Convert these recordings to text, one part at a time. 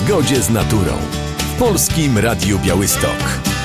zgodzie z naturą w Polskim Radiu Białystok.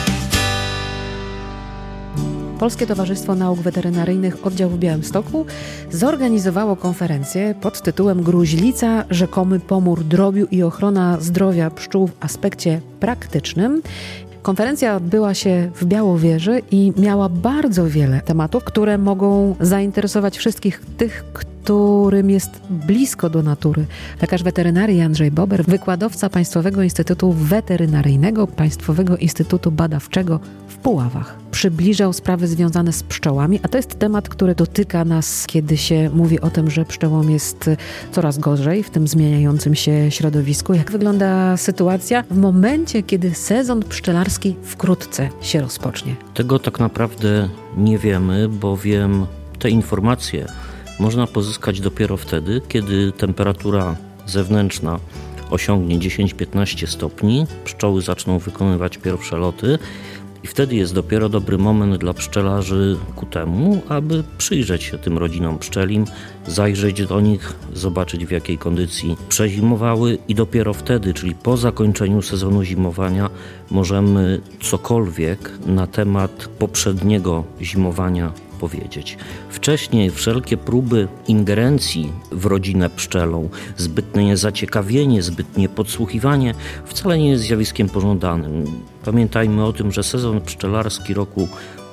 Polskie Towarzystwo Nauk Weterynaryjnych Oddział w Białymstoku zorganizowało konferencję pod tytułem Gruźlica, rzekomy pomór drobiu i ochrona zdrowia pszczół w aspekcie praktycznym. Konferencja odbyła się w Białowieży i miała bardzo wiele tematów, które mogą zainteresować wszystkich tych, którym jest blisko do natury. Lekarz weterynarii Andrzej Bober, wykładowca Państwowego Instytutu Weterynaryjnego, Państwowego Instytutu Badawczego w Puławach, przybliżał sprawy związane z pszczołami, a to jest temat, który dotyka nas, kiedy się mówi o tym, że pszczołom jest coraz gorzej w tym zmieniającym się środowisku. Jak wygląda sytuacja w momencie, kiedy sezon pszczelarski wkrótce się rozpocznie? Tego tak naprawdę nie wiemy, bowiem te informacje można pozyskać dopiero wtedy, kiedy temperatura zewnętrzna osiągnie 10-15 stopni, pszczoły zaczną wykonywać pierwsze loty i wtedy jest dopiero dobry moment dla pszczelarzy ku temu, aby przyjrzeć się tym rodzinom pszczelim, zajrzeć do nich, zobaczyć w jakiej kondycji przezimowały i dopiero wtedy, czyli po zakończeniu sezonu zimowania, możemy cokolwiek na temat poprzedniego zimowania powiedzieć. Wcześniej wszelkie próby ingerencji w rodzinę pszczelą, zbytnie zaciekawienie, zbytnie podsłuchiwanie wcale nie jest zjawiskiem pożądanym. Pamiętajmy o tym, że sezon pszczelarski roku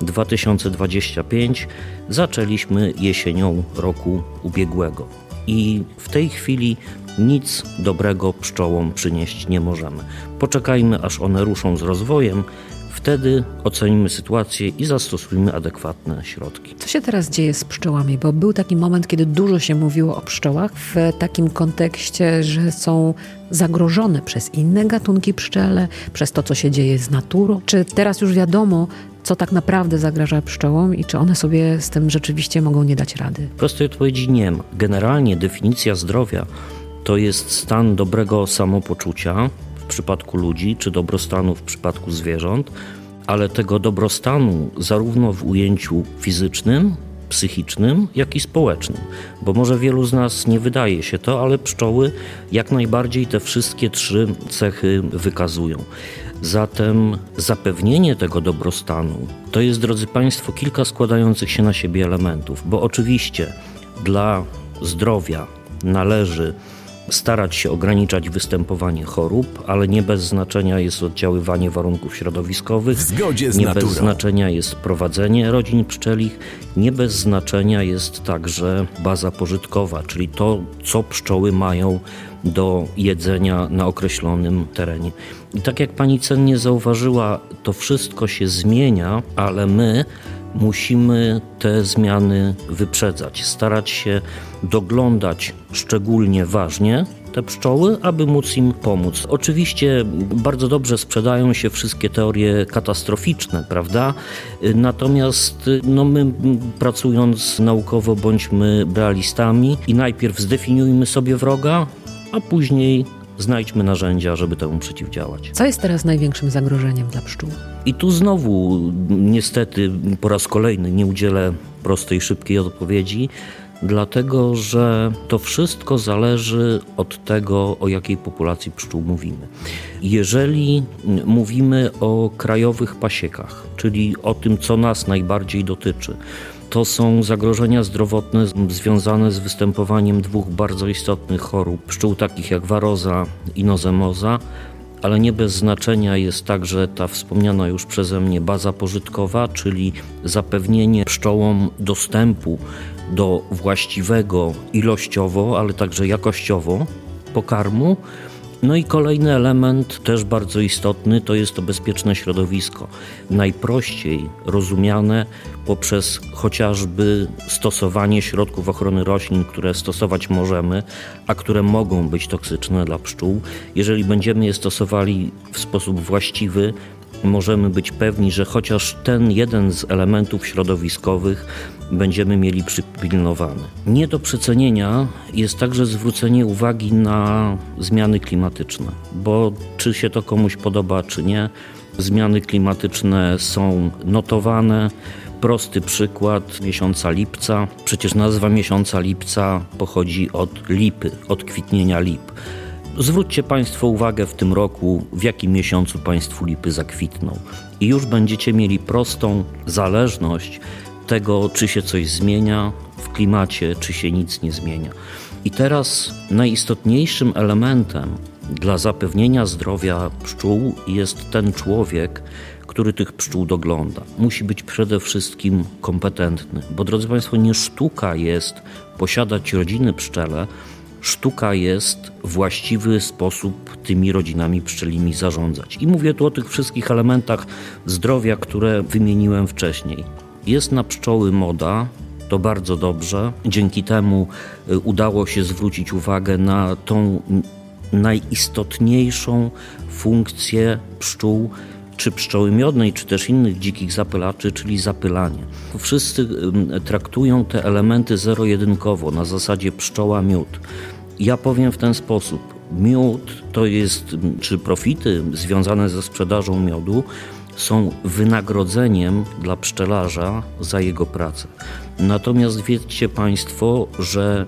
2025 zaczęliśmy jesienią roku ubiegłego i w tej chwili nic dobrego pszczołom przynieść nie możemy. Poczekajmy, aż one ruszą z rozwojem. Wtedy ocenimy sytuację i zastosujmy adekwatne środki. Co się teraz dzieje z pszczołami? Bo był taki moment, kiedy dużo się mówiło o pszczołach w takim kontekście, że są zagrożone przez inne gatunki pszczele, przez to, co się dzieje z naturą. Czy teraz już wiadomo, co tak naprawdę zagraża pszczołom i czy one sobie z tym rzeczywiście mogą nie dać rady? Prostej odpowiedzi nie ma. Generalnie definicja zdrowia to jest stan dobrego samopoczucia w przypadku ludzi, czy dobrostanu w przypadku zwierząt, ale tego dobrostanu zarówno w ujęciu fizycznym, psychicznym, jak i społecznym. Bo może wielu z nas nie wydaje się to, ale pszczoły jak najbardziej te wszystkie trzy cechy wykazują. Zatem zapewnienie tego dobrostanu to jest, drodzy Państwo, kilka składających się na siebie elementów, bo oczywiście dla zdrowia należy starać się ograniczać występowanie chorób, ale nie bez znaczenia jest oddziaływanie warunków środowiskowych, w zgodzie z nie naturą. Bez znaczenia jest prowadzenie rodzin pszczelich, nie bez znaczenia jest także baza pożytkowa, czyli to, co pszczoły mają do jedzenia na określonym terenie. I tak jak pani cennie zauważyła, to wszystko się zmienia, ale my musimy te zmiany wyprzedzać, starać się doglądać szczególnie ważnie te pszczoły, aby móc im pomóc. Oczywiście bardzo dobrze sprzedają się wszystkie teorie katastroficzne, prawda? Natomiast my pracując naukowo bądźmy realistami i najpierw zdefiniujmy sobie wroga, a później znajdźmy narzędzia, żeby temu przeciwdziałać. Co jest teraz największym zagrożeniem dla pszczół? I tu znowu niestety po raz kolejny nie udzielę prostej, szybkiej odpowiedzi, dlatego że to wszystko zależy od tego, o jakiej populacji pszczół mówimy. Jeżeli mówimy o krajowych pasiekach, czyli o tym, co nas najbardziej dotyczy, to są zagrożenia zdrowotne związane z występowaniem dwóch bardzo istotnych chorób pszczół, takich jak waroza i nozemoza, ale nie bez znaczenia jest także ta wspomniana już przeze mnie baza pożytkowa, czyli zapewnienie pszczołom dostępu do właściwego ilościowo, ale także jakościowo pokarmu. No i kolejny element, też bardzo istotny, to jest to bezpieczne środowisko. Najprościej rozumiane poprzez chociażby stosowanie środków ochrony roślin, które stosować możemy, a które mogą być toksyczne dla pszczół. Jeżeli będziemy je stosowali w sposób właściwy, możemy być pewni, że chociaż ten jeden z elementów środowiskowych będziemy mieli przypilnowany. Nie do przecenienia jest także zwrócenie uwagi na zmiany klimatyczne, bo czy się to komuś podoba, czy nie, zmiany klimatyczne są notowane. Prosty przykład miesiąca lipca. Przecież nazwa miesiąca lipca pochodzi od lipy, od kwitnienia lip. Zwróćcie Państwo uwagę w tym roku, w jakim miesiącu Państwu lipy zakwitną. I już będziecie mieli prostą zależność tego, czy się coś zmienia w klimacie, czy się nic nie zmienia. I teraz najistotniejszym elementem dla zapewnienia zdrowia pszczół jest ten człowiek, który tych pszczół dogląda. Musi być przede wszystkim kompetentny, bo drodzy Państwo, nie sztuka jest posiadać rodziny pszczele, sztuka jest w właściwy sposób tymi rodzinami pszczelimi zarządzać. I mówię tu o tych wszystkich elementach zdrowia, które wymieniłem wcześniej. Jest na pszczoły moda, to bardzo dobrze. Dzięki temu udało się zwrócić uwagę na tą najistotniejszą funkcję pszczół, czy pszczoły miodnej, czy też innych dzikich zapylaczy, czyli zapylanie. Wszyscy traktują te elementy zero-jedynkowo, na zasadzie pszczoła-miód. Ja powiem w ten sposób. Miód to jest, czy profity związane ze sprzedażą miodu są wynagrodzeniem dla pszczelarza za jego pracę. Natomiast wiedzcie Państwo, że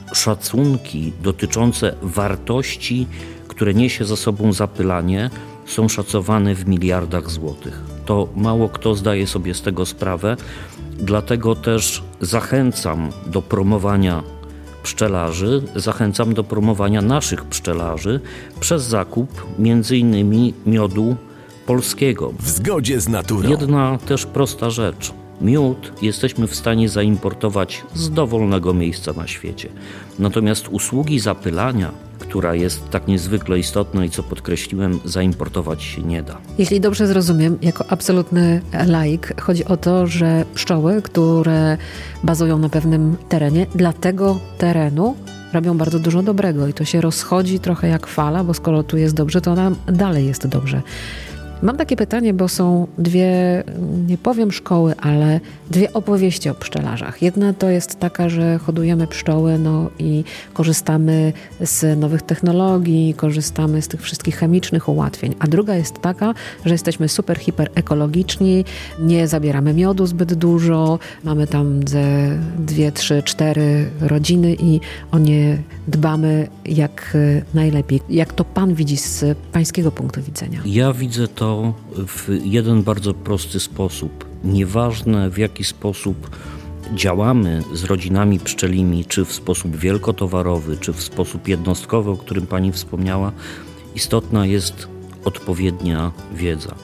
szacunki dotyczące wartości, które niesie za sobą zapylanie, są szacowane w miliardach złotych. To mało kto zdaje sobie z tego sprawę, dlatego też zachęcam do promowania pszczelarzy, zachęcam do promowania naszych pszczelarzy przez zakup m.in. miodu polskiego. W zgodzie z naturą. Jedna też prosta rzecz. Miód jesteśmy w stanie zaimportować z dowolnego miejsca na świecie. Natomiast usługi zapylania, która jest tak niezwykle istotna i co podkreśliłem, zaimportować się nie da. Jeśli dobrze zrozumiem, jako absolutny laik, chodzi o to, że pszczoły, które bazują na pewnym terenie, dla tego terenu robią bardzo dużo dobrego i to się rozchodzi trochę jak fala, bo skoro tu jest dobrze, to nam dalej jest dobrze. Mam takie pytanie, bo są dwie, nie powiem szkoły, ale dwie opowieści o pszczelarzach. Jedna to jest taka, że hodujemy pszczoły i korzystamy z nowych technologii, korzystamy z tych wszystkich chemicznych ułatwień. A druga jest taka, że jesteśmy super, hiper ekologiczni, nie zabieramy miodu zbyt dużo, mamy tam ze 2, 3, 4 rodziny i o nie dbamy jak najlepiej. Jak to Pan widzi z Pańskiego punktu widzenia? Ja widzę to w jeden bardzo prosty sposób. Nieważne w jaki sposób działamy z rodzinami pszczelimi, czy w sposób wielkotowarowy, czy w sposób jednostkowy, o którym Pani wspomniała, istotna jest odpowiednia wiedza.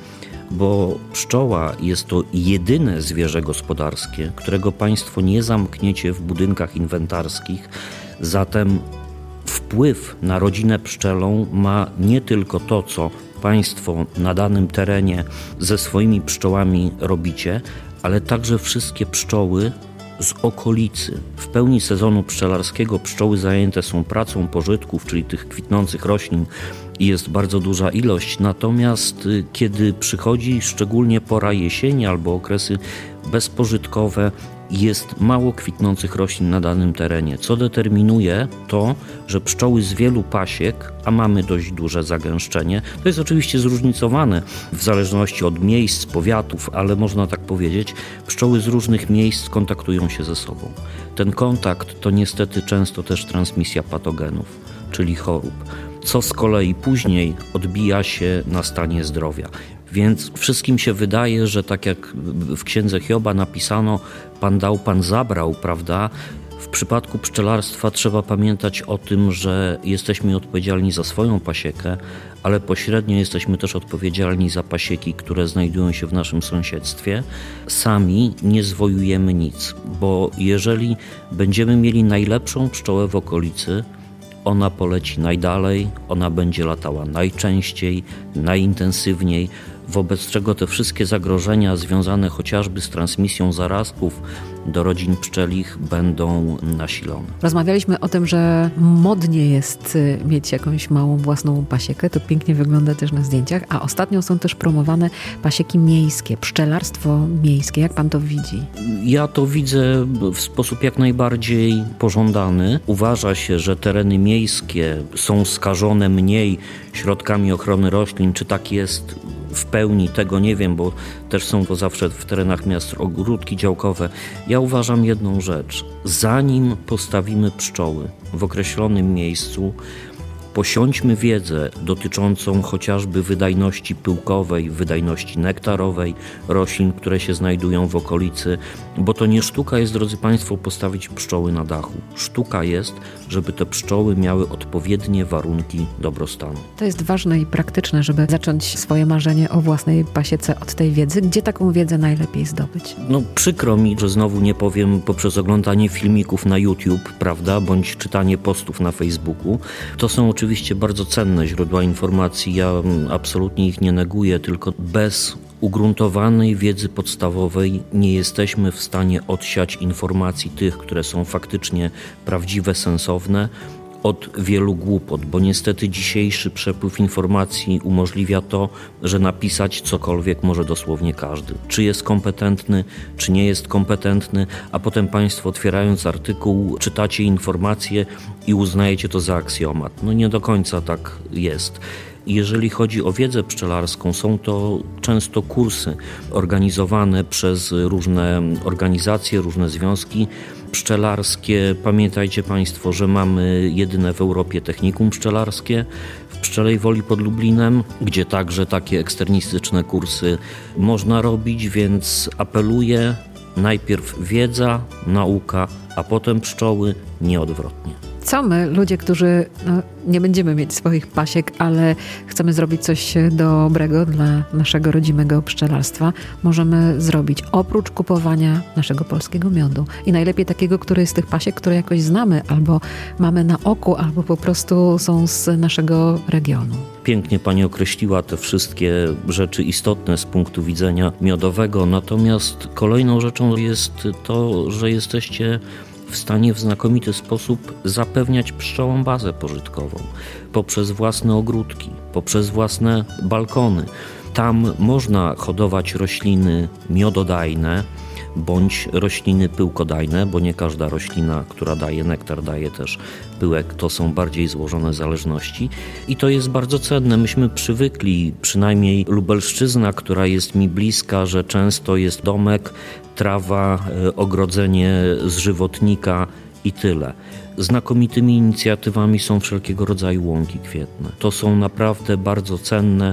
Bo pszczoła jest to jedyne zwierzę gospodarskie, którego Państwo nie zamkniecie w budynkach inwentarskich, zatem wpływ na rodzinę pszczelą ma nie tylko to, co Państwo na danym terenie ze swoimi pszczołami robicie, ale także wszystkie pszczoły z okolicy. W pełni sezonu pszczelarskiego pszczoły zajęte są pracą pożytków, czyli tych kwitnących roślin, i jest bardzo duża ilość. Natomiast kiedy przychodzi szczególnie pora jesieni albo okresy bezpożytkowe, jest mało kwitnących roślin na danym terenie, co determinuje to, że pszczoły z wielu pasiek, a mamy dość duże zagęszczenie, to jest oczywiście zróżnicowane w zależności od miejsc, powiatów, ale można tak powiedzieć, pszczoły z różnych miejsc kontaktują się ze sobą. Ten kontakt to niestety często też transmisja patogenów, czyli chorób, co z kolei później odbija się na stanie zdrowia. Więc wszystkim się wydaje, że tak jak w księdze Hioba napisano, Pan dał, Pan zabrał, prawda? W przypadku pszczelarstwa trzeba pamiętać o tym, że jesteśmy odpowiedzialni za swoją pasiekę, ale pośrednio jesteśmy też odpowiedzialni za pasieki, które znajdują się w naszym sąsiedztwie. Sami nie zwojujemy nic, bo jeżeli będziemy mieli najlepszą pszczołę w okolicy, ona poleci najdalej, ona będzie latała najczęściej, najintensywniej, wobec czego te wszystkie zagrożenia związane chociażby z transmisją zarazków do rodzin pszczelich będą nasilone. Rozmawialiśmy o tym, że modnie jest mieć jakąś małą własną pasiekę, to pięknie wygląda też na zdjęciach, a ostatnio są też promowane pasieki miejskie, pszczelarstwo miejskie. Jak Pan to widzi? Ja to widzę w sposób jak najbardziej pożądany. Uważa się, że tereny miejskie są skażone mniej środkami ochrony roślin. Czy tak jest w pełni, tego nie wiem, bo też są to zawsze w terenach miast ogródki działkowe. Ja uważam jedną rzecz. Zanim postawimy pszczoły w określonym miejscu, Posiądźmy wiedzę dotyczącą chociażby wydajności pyłkowej, wydajności nektarowej roślin, które się znajdują w okolicy, bo to nie sztuka jest, drodzy Państwo, postawić pszczoły na dachu. Sztuka jest, żeby te pszczoły miały odpowiednie warunki dobrostanu. To jest ważne i praktyczne, żeby zacząć swoje marzenie o własnej pasiece od tej wiedzy. Gdzie taką wiedzę najlepiej zdobyć? Przykro mi, że znowu nie powiem poprzez oglądanie filmików na YouTube, prawda, bądź czytanie postów na Facebooku. To są oczywiście bardzo cenne źródła informacji, ja absolutnie ich nie neguję, tylko bez ugruntowanej wiedzy podstawowej nie jesteśmy w stanie odsiać informacji tych, które są faktycznie prawdziwe, sensowne, od wielu głupot, bo niestety dzisiejszy przepływ informacji umożliwia to, że napisać cokolwiek może dosłownie każdy. Czy jest kompetentny, czy nie jest kompetentny, a potem Państwo otwierając artykuł czytacie informacje i uznajecie to za aksjomat. Nie do końca tak jest. Jeżeli chodzi o wiedzę pszczelarską, są to często kursy organizowane przez różne organizacje, różne związki pszczelarskie. Pamiętajcie Państwo, że mamy jedyne w Europie technikum pszczelarskie w Pszczelej Woli pod Lublinem, gdzie także takie eksternistyczne kursy można robić, więc apeluję, najpierw wiedza, nauka, a potem pszczoły, nie odwrotnie. Co my, ludzie, którzy nie będziemy mieć swoich pasiek, ale chcemy zrobić coś dobrego dla naszego rodzimego pszczelarstwa, możemy zrobić oprócz kupowania naszego polskiego miodu? I najlepiej takiego, który z tych pasiek, które jakoś znamy, albo mamy na oku, albo po prostu są z naszego regionu. Pięknie Pani określiła te wszystkie rzeczy istotne z punktu widzenia miodowego, natomiast kolejną rzeczą jest to, że jesteście w stanie w znakomity sposób zapewniać pszczołom bazę pożytkową poprzez własne ogródki, poprzez własne balkony. Tam można hodować rośliny miododajne bądź rośliny pyłkodajne, bo nie każda roślina, która daje nektar, daje też pyłek. To są bardziej złożone zależności i to jest bardzo cenne. Myśmy przywykli, przynajmniej Lubelszczyzna, która jest mi bliska, że często jest domek, trawa, ogrodzenie z żywotnika i tyle. Znakomitymi inicjatywami są wszelkiego rodzaju łąki kwietne. To są naprawdę bardzo cenne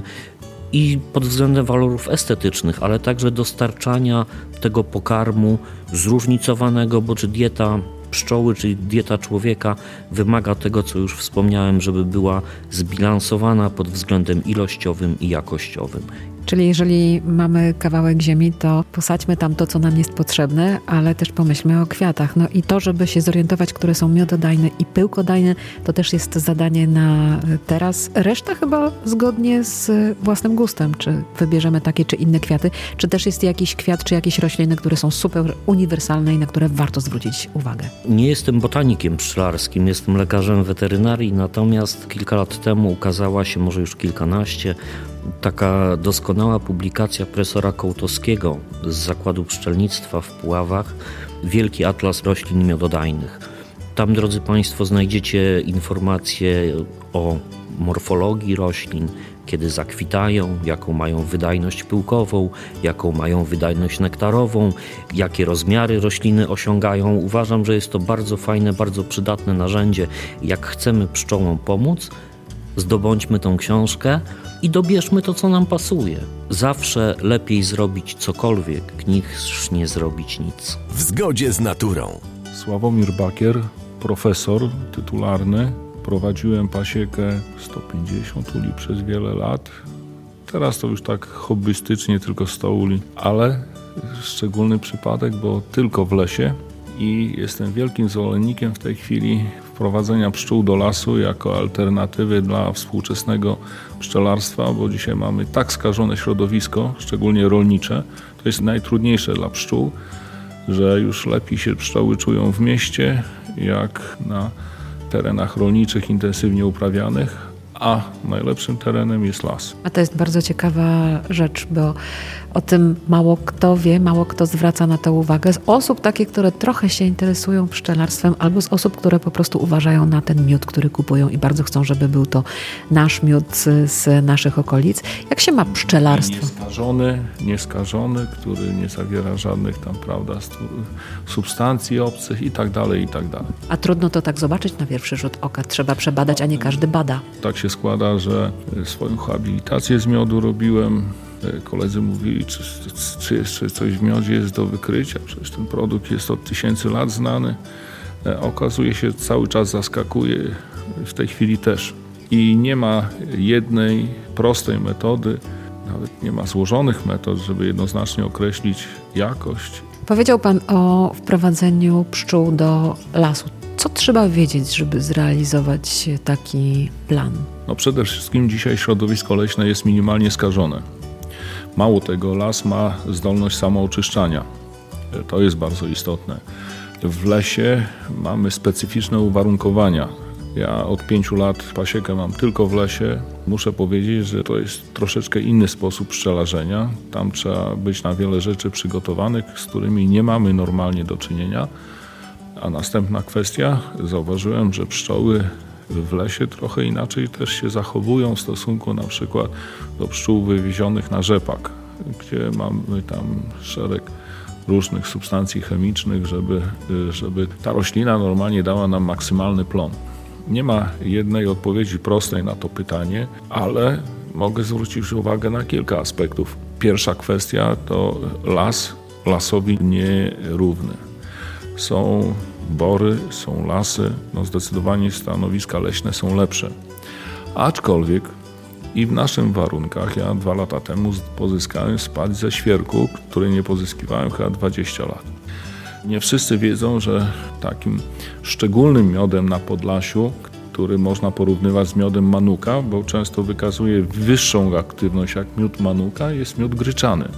i pod względem walorów estetycznych, ale także dostarczania tego pokarmu zróżnicowanego, bo czy dieta pszczoły, czyli dieta człowieka wymaga tego, co już wspomniałem, żeby była zbilansowana pod względem ilościowym i jakościowym. Czyli jeżeli mamy kawałek ziemi, to posadźmy tam to, co nam jest potrzebne, ale też pomyślmy o kwiatach. I to, żeby się zorientować, które są miododajne i pyłkodajne, to też jest zadanie na teraz. Reszta chyba zgodnie z własnym gustem, czy wybierzemy takie czy inne kwiaty, czy też jest jakiś kwiat, czy jakieś rośliny, które są super uniwersalne i na które warto zwrócić uwagę. Nie jestem botanikiem pszczelarskim, jestem lekarzem weterynarii, natomiast kilka lat temu ukazała się, może już kilkanaście, taka doskonała publikacja profesora Kołtowskiego z Zakładu Pszczelnictwa w Puławach, Wielki Atlas Roślin Miododajnych. Tam, drodzy Państwo, znajdziecie informacje o morfologii roślin, kiedy zakwitają, jaką mają wydajność pyłkową, jaką mają wydajność nektarową, jakie rozmiary rośliny osiągają. Uważam, że jest to bardzo fajne, bardzo przydatne narzędzie. Jak chcemy pszczołom pomóc, zdobądźmy tą książkę i dobierzmy to, co nam pasuje. Zawsze lepiej zrobić cokolwiek, niż nie zrobić nic. W zgodzie z naturą. Sławomir Bakier, profesor tytularny. Prowadziłem pasiekę 150 uli przez wiele lat. Teraz to już tak hobbystycznie, tylko 100 uli, ale szczególny przypadek, bo tylko w lesie i jestem wielkim zwolennikiem w tej chwili wprowadzenia pszczół do lasu jako alternatywy dla współczesnego pszczelarstwa, bo dzisiaj mamy tak skażone środowisko, szczególnie rolnicze, to jest najtrudniejsze dla pszczół, że już lepiej się pszczoły czują w mieście, jak na terenach rolniczych intensywnie uprawianych, a najlepszym terenem jest las. A to jest bardzo ciekawa rzecz, bo o tym mało kto wie, mało kto zwraca na to uwagę. Z osób takich, które trochę się interesują pszczelarstwem, albo z osób, które po prostu uważają na ten miód, który kupują i bardzo chcą, żeby był to nasz miód z naszych okolic. Jak się ma pszczelarstwo? Nieskażony, który nie zawiera żadnych tam, prawda, substancji obcych i tak dalej, i tak dalej. A trudno to tak zobaczyć na pierwszy rzut oka. Trzeba przebadać, a nie każdy bada. Tak się składa, że swoją habilitację z miodu robiłem. Koledzy mówili, czy jeszcze coś w miodzie jest do wykrycia. Przecież ten produkt jest od 1000 lat znany. Okazuje się, cały czas zaskakuje, w tej chwili też. I nie ma jednej prostej metody, nawet nie ma złożonych metod, żeby jednoznacznie określić jakość. Powiedział Pan o wprowadzeniu pszczół do lasu. Co trzeba wiedzieć, żeby zrealizować taki plan? No przede wszystkim dzisiaj środowisko leśne jest minimalnie skażone. Mało tego, las ma zdolność samooczyszczania. To jest bardzo istotne. W lesie mamy specyficzne uwarunkowania. Ja od 5 lat pasiekę mam tylko w lesie. Muszę powiedzieć, że to jest troszeczkę inny sposób pszczelarzenia. Tam trzeba być na wiele rzeczy przygotowanych, z którymi nie mamy normalnie do czynienia. A następna kwestia, zauważyłem, że pszczoły w lesie trochę inaczej też się zachowują w stosunku na przykład do pszczół wywiezionych na rzepak, gdzie mamy tam szereg różnych substancji chemicznych, żeby ta roślina normalnie dała nam maksymalny plon. Nie ma jednej odpowiedzi prostej na to pytanie, ale mogę zwrócić uwagę na kilka aspektów. Pierwsza kwestia to lasowi nierówny. Są bory, są lasy, zdecydowanie stanowiska leśne są lepsze. Aczkolwiek i w naszych warunkach, ja 2 lata temu pozyskałem spad ze świerku, który nie pozyskiwałem chyba 20 lat. Nie wszyscy wiedzą, że takim szczególnym miodem na Podlasiu, który można porównywać z miodem manuka, bo często wykazuje wyższą aktywność jak miód manuka, jest miód gryczany.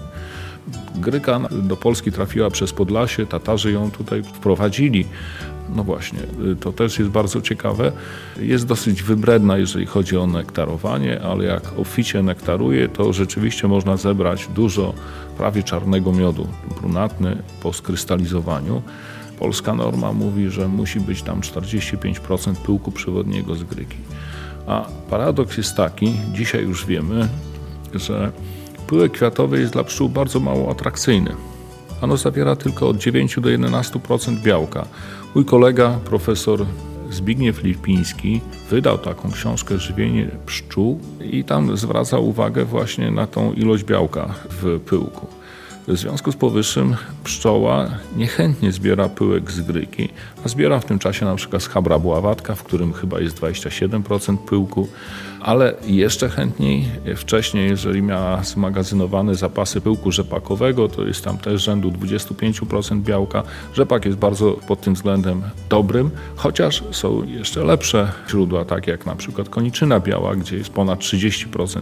Gryka do Polski trafiła przez Podlasie, Tatarzy ją tutaj wprowadzili. No właśnie, to też jest bardzo ciekawe. Jest dosyć wybredna, jeżeli chodzi o nektarowanie, ale jak obficie nektaruje, to rzeczywiście można zebrać dużo prawie czarnego miodu, brunatny po skrystalizowaniu. Polska norma mówi, że musi być tam 45% pyłku przewodniego z gryki. A paradoks jest taki, dzisiaj już wiemy, że pyłek kwiatowy jest dla pszczół bardzo mało atrakcyjny. Ono zawiera tylko od 9 do 11% białka. Mój kolega, profesor Zbigniew Lipiński, wydał taką książkę Żywienie pszczół i tam zwraca uwagę właśnie na tą ilość białka w pyłku. W związku z powyższym pszczoła niechętnie zbiera pyłek z gryki, a zbiera w tym czasie na przykład z Habra buławatka, w którym chyba jest 27% pyłku, ale jeszcze chętniej wcześniej, jeżeli miała zmagazynowane zapasy pyłku rzepakowego, to jest tam też rzędu 25% białka. Rzepak jest bardzo pod tym względem dobrym, chociaż są jeszcze lepsze źródła, takie jak na przykład koniczyna biała, gdzie jest ponad 30%,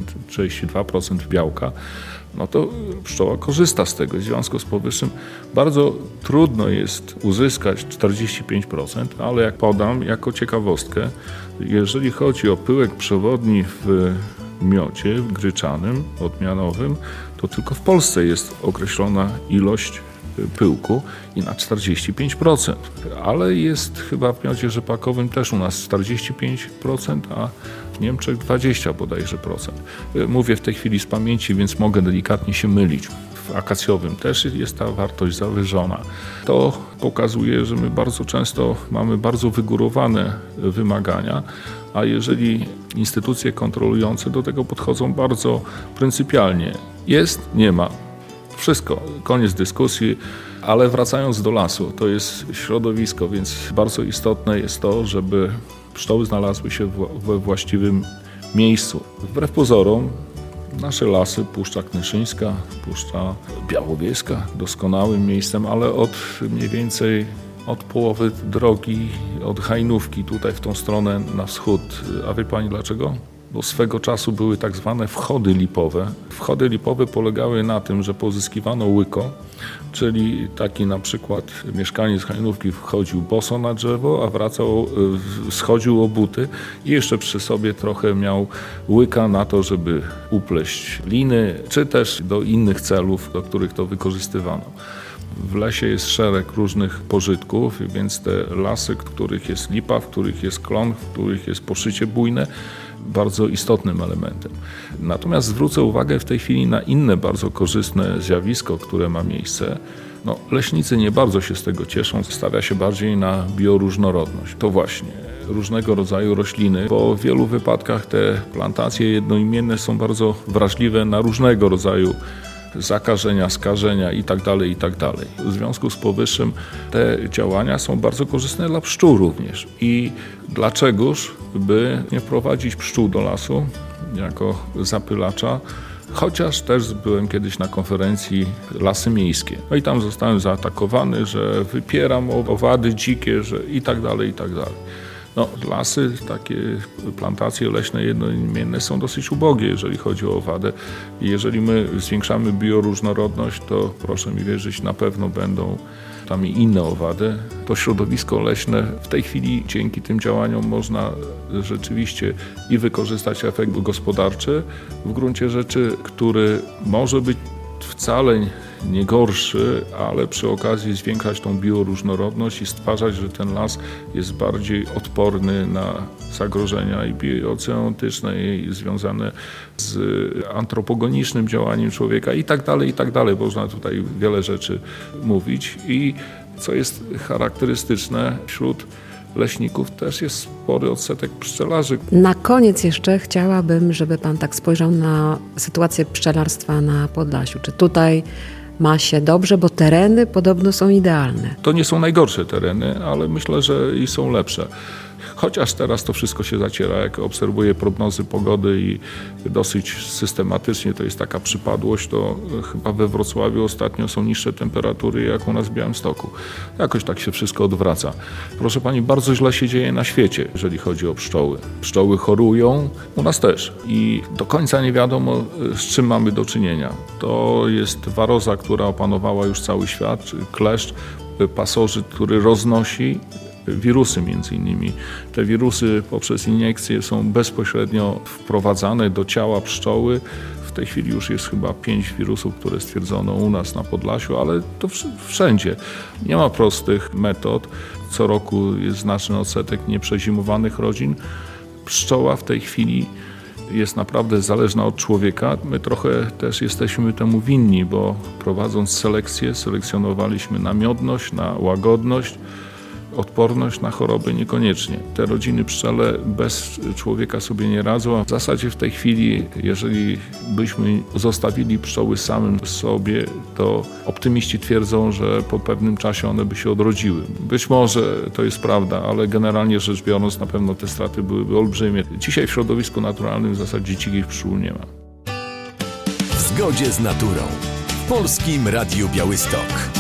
32% białka. No to pszczoła korzysta z tego. W związku z powyższym bardzo trudno jest uzyskać 45%, ale jak podam jako ciekawostkę, jeżeli chodzi o pyłek przewodni w miodzie gryczanym, odmianowym, to tylko w Polsce jest określona ilość pyłku i na 45%, ale jest chyba w miodzie rzepakowym też u nas 45%, a w Niemczech 20 bodajże procent. Mówię w tej chwili z pamięci, więc mogę delikatnie się mylić. W akacjowym też jest ta wartość zawyżona. To pokazuje, że my bardzo często mamy bardzo wygórowane wymagania, a jeżeli instytucje kontrolujące do tego podchodzą bardzo pryncypialnie. Jest, nie ma. Wszystko, koniec dyskusji, ale wracając do lasu, to jest środowisko, więc bardzo istotne jest to, żeby pszczoły znalazły się we właściwym miejscu. Wbrew pozorom nasze lasy, Puszcza Knyszyńska, Puszcza Białowieska, doskonałym miejscem, ale mniej więcej od połowy drogi, od Hajnówki tutaj w tą stronę na wschód. A wie pani dlaczego? bo swego czasu były tak zwane wchody lipowe. Wchody lipowe polegały na tym, że pozyskiwano łyko, czyli taki na przykład mieszkaniec Hajnówki wchodził boso na drzewo, a wracał, schodził o buty i jeszcze przy sobie trochę miał łyka na to, żeby upleść liny, czy też do innych celów, do których to wykorzystywano. W lesie jest szereg różnych pożytków, więc te lasy, w których jest lipa, w których jest klon, w których jest poszycie bujne, bardzo istotnym elementem. Natomiast zwrócę uwagę w tej chwili na inne bardzo korzystne zjawisko, które ma miejsce. Leśnicy nie bardzo się z tego cieszą, stawia się bardziej na bioróżnorodność. To właśnie różnego rodzaju rośliny, bo w wielu wypadkach te plantacje jednoimienne są bardzo wrażliwe na różnego rodzaju zakażenia, skażenia itd. W związku z powyższym te działania są bardzo korzystne dla pszczół również. I dlaczegoż by nie wprowadzić pszczół do lasu jako zapylacza, chociaż też byłem kiedyś na konferencji Lasy Miejskie. I tam zostałem zaatakowany, że wypieram owady dzikie, że itd. Lasy, takie plantacje leśne jednoimienne są dosyć ubogie, jeżeli chodzi o owadę. I jeżeli my zwiększamy bioróżnorodność, to proszę mi wierzyć, na pewno będą tam i inne owady. To środowisko leśne w tej chwili dzięki tym działaniom można rzeczywiście i wykorzystać efekt gospodarczy w gruncie rzeczy, który może być wcale nie gorszy, ale przy okazji zwiększać tą bioróżnorodność i stwarzać, że ten las jest bardziej odporny na zagrożenia i bioceonotyczne, i związane z antropogenicznym działaniem człowieka i tak dalej. Można tutaj wiele rzeczy mówić i co jest charakterystyczne wśród leśników też jest spory odsetek pszczelarzy. Na koniec jeszcze chciałabym, żeby pan tak spojrzał na sytuację pszczelarstwa na Podlasiu. Czy tutaj ma się dobrze, bo tereny podobno są idealne. To nie są najgorsze tereny, ale myślę, że i są lepsze. Chociaż teraz to wszystko się zaciera, jak obserwuję prognozy pogody i dosyć systematycznie to jest taka przypadłość, to chyba we Wrocławiu ostatnio są niższe temperatury jak u nas w Białymstoku. Jakoś tak się wszystko odwraca. Proszę pani, bardzo źle się dzieje na świecie, jeżeli chodzi o pszczoły. Pszczoły chorują, u nas też i do końca nie wiadomo, z czym mamy do czynienia. To jest waroza, która opanowała już cały świat, czy kleszcz, pasożyt, który roznosi wirusy między innymi. Te wirusy poprzez iniekcje są bezpośrednio wprowadzane do ciała pszczoły. W tej chwili już jest chyba 5 wirusów, które stwierdzono u nas na Podlasiu, ale to wszędzie. Nie ma prostych metod. Co roku jest znaczny odsetek nieprzezimowanych rodzin. Pszczoła w tej chwili jest naprawdę zależna od człowieka. My trochę też jesteśmy temu winni, bo prowadząc selekcję, selekcjonowaliśmy na miodność, na łagodność, odporność na choroby niekoniecznie. Te rodziny pszczele bez człowieka sobie nie radzą, a w zasadzie w tej chwili, jeżeli byśmy zostawili pszczoły samym sobie, to optymiści twierdzą, że po pewnym czasie one by się odrodziły. Być może to jest prawda, ale generalnie rzecz biorąc na pewno te straty byłyby olbrzymie. Dzisiaj w środowisku naturalnym w zasadzie dzikich pszczół nie ma. W zgodzie z naturą. W Polskim Radiu Białystok.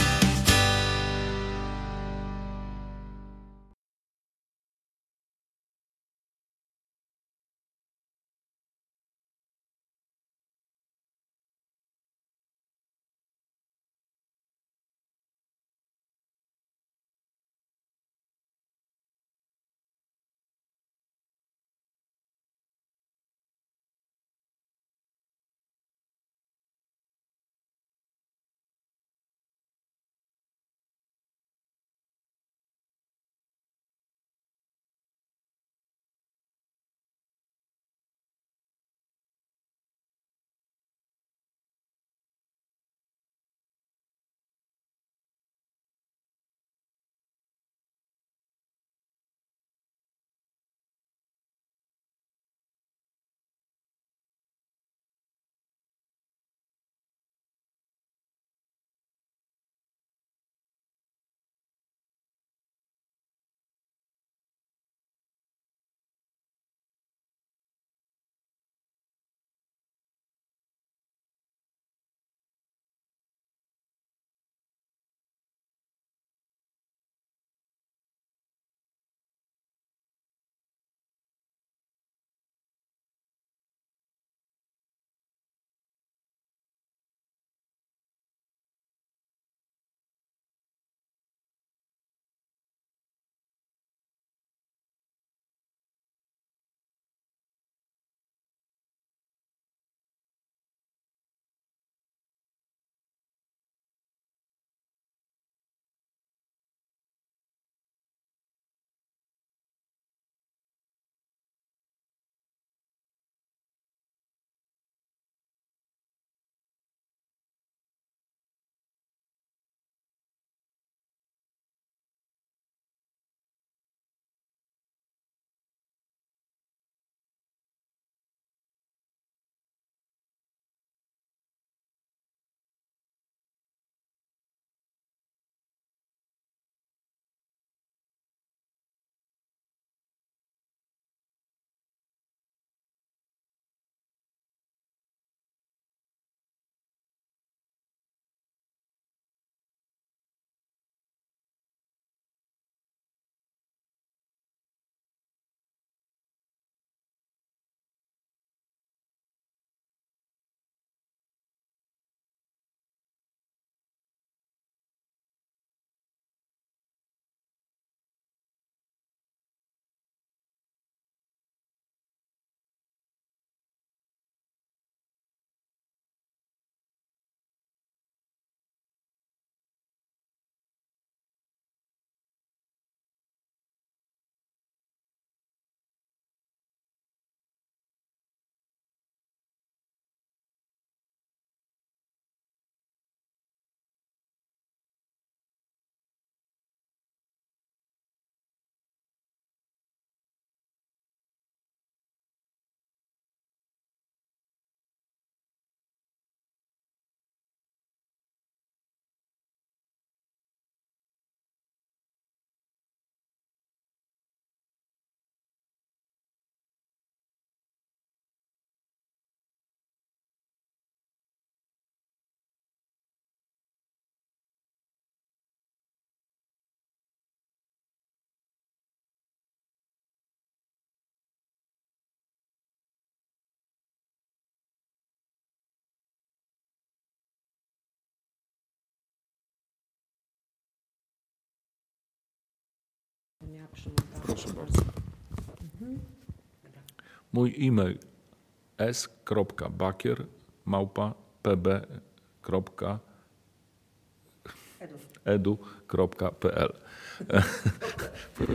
Proszę bardzo. Mój e-mail s.bakier@pb.edu.pl